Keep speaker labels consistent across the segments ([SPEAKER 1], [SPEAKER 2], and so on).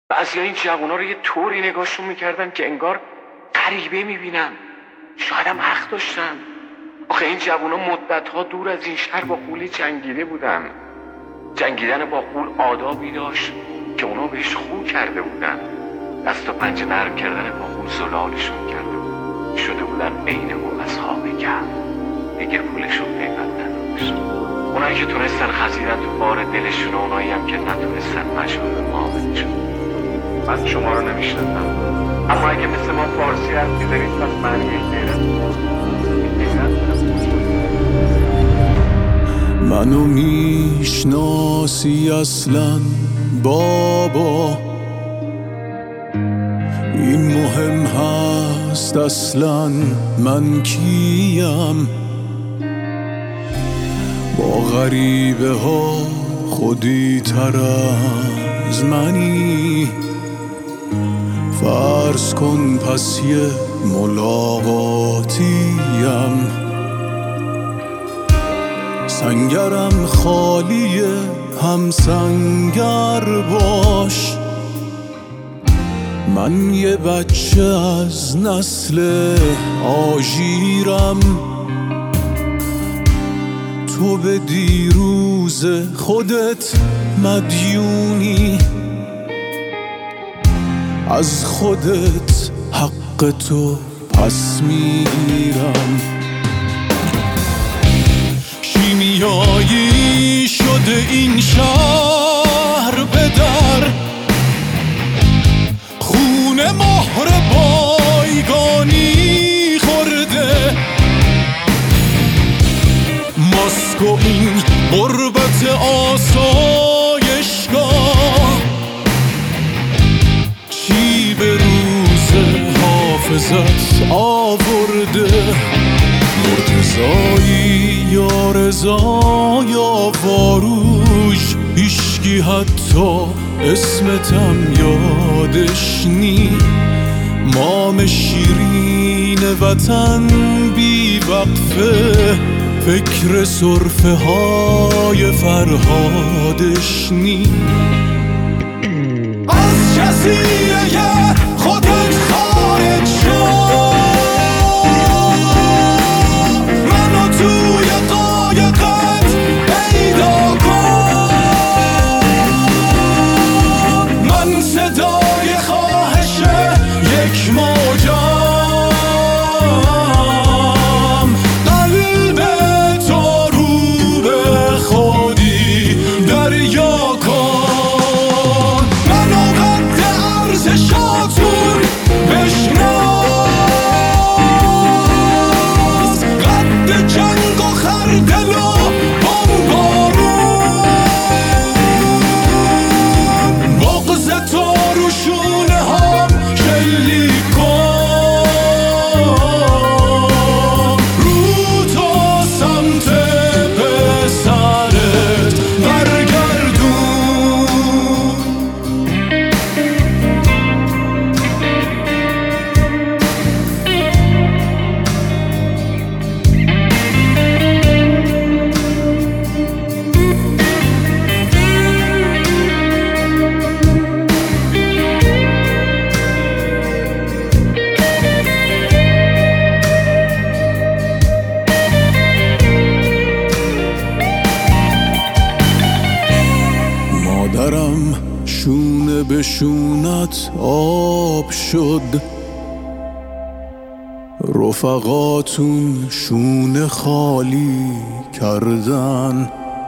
[SPEAKER 1] بعضیا این جوونا رو یه طوری نگاهشون میکردن که انگار غریبه میبینن. شایدم حق داشتن. آخه این جوونا مدتها دور از این شهر با غول جنگیده بودن. جنگیدن با غول آدابی داشت که اونا بهش خو کرده بودن. دست و پنجه نرم کردن با غول زلالشون کرده بود. شده بودن عین او اصحاب کهف. دیگه پولشون قیمت نداشت. اونایی که تونستن خزیدن تو بار دلشون و اونایی هم که نتونستن مجبور معاملشون. من شما رو نمیشناسم، اما اگه مثل ما فارسی حرف می‌زنید پس معنی غیرت
[SPEAKER 2] منو میشناسی اصلا بابا؟ این مهم هست اصلا من کیم؟ با غریبه ها خودی تر از منی. فرض کن پس یه ملاقاتیم. سنگرم خالیه هم سنگر باش. من یه بچه از نسل آژیرم. تو به دیروز خودت مدیونی. از خودت حق تو پس میگیرم. شیمیایی شده این شهر به در. خون مهر بایگانی خورده. ماسک و این غربت آسایشگاه چی به روز حافظت آورده؟ مرتضایی یا رضا یا فاروش، هیچکی حتی اسمتم یادش نی. مام شیرین وطن بی وقفه، فکر سرفه های فرهادش نی. از جزیره خودت خارج شد. منو توی قایقت پیدا کن. من صدای خواهش یک موجم. قلب تو رو به خودی دریا کن. منو قد ارزشاتون بشناس. قد جنگ و خردل و بمبارون. بغض تو رو شونه هم شلیک کن. رو تو سمت پسرت برگردون. مادرم شونه به شونت آب شد. رفقاتون شونه خالی کردن.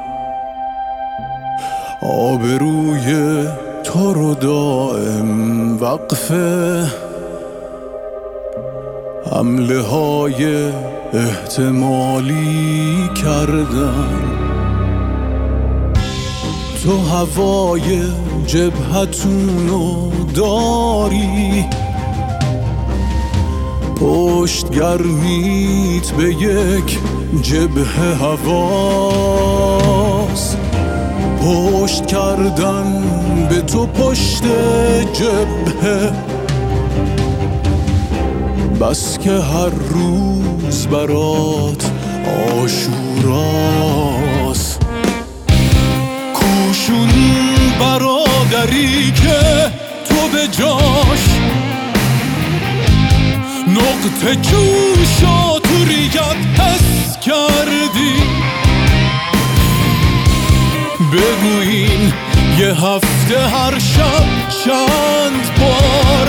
[SPEAKER 2] آبروی تو رو دائم وقفه. حمله های احتمالی کردن. تو هوای جبهتونو داری. پشت گرمیت به یک جبهه هواست. پشت کردن به تو پشت جبهه. بس که هر روز برات عاشوراست. کوشون برادری که تو به جاش، نقطه جوشا تو ریگت حس کردی. بگو این یه هفته هر شب چند بار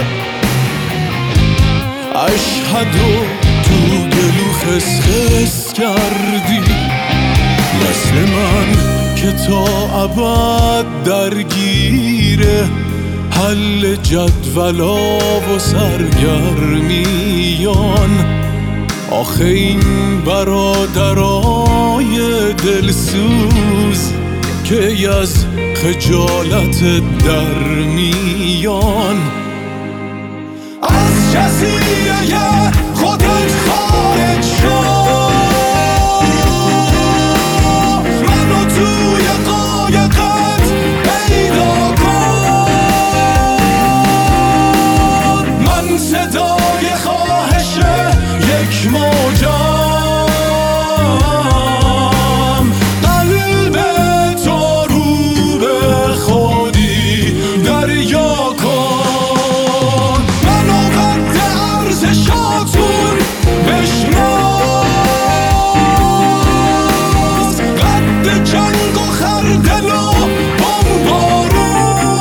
[SPEAKER 2] اشهدو تو گلو خسخس کردی. مثل من که تا ابد درگیره حل جدولا و سرگرمیان. آخه این برادرای دلسوز که از خجالت در میان. از جزیره خودت خارج شو، منو توی قایقت پیدا کن. من صدای خواهش یک موجم، قلب تو رو به خودی دریا کن. منو قد ارزشاتون بشناس، قد جنگ و خردل و بمبارون.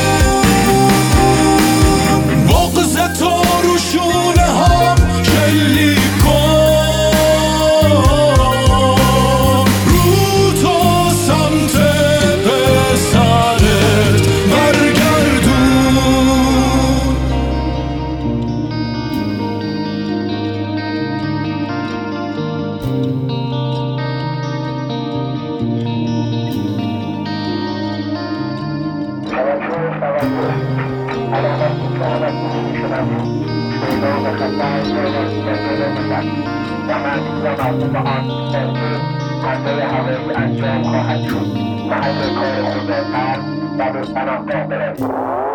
[SPEAKER 2] بغض تو رو شونه هم شلیک کن، رو تو سمت پسرت برگردون.
[SPEAKER 3] و منظورم از به آن امروز حمله هوایی انجام خواهد شد. محل کار خود قرد و به پناهگاه بروید.